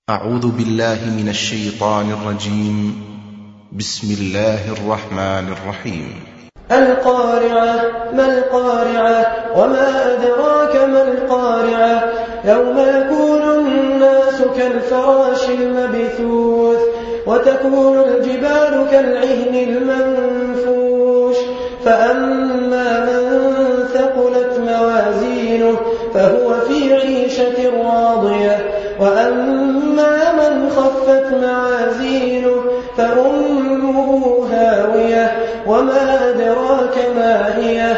أعوذ بالله من الشيطان الرجيم. بسم الله الرحمن الرحيم. القارعة. ما القارعة؟ وما أدراك ما القارعة؟ يوم يكون الناس كالفراش المبثوث وتكون الجبال كالعهن المنفوش فأما من ثقلت موازينه فهو في عيشة راضية وأما من خفت موازينه فأمه هاوية وما أدراك ما هي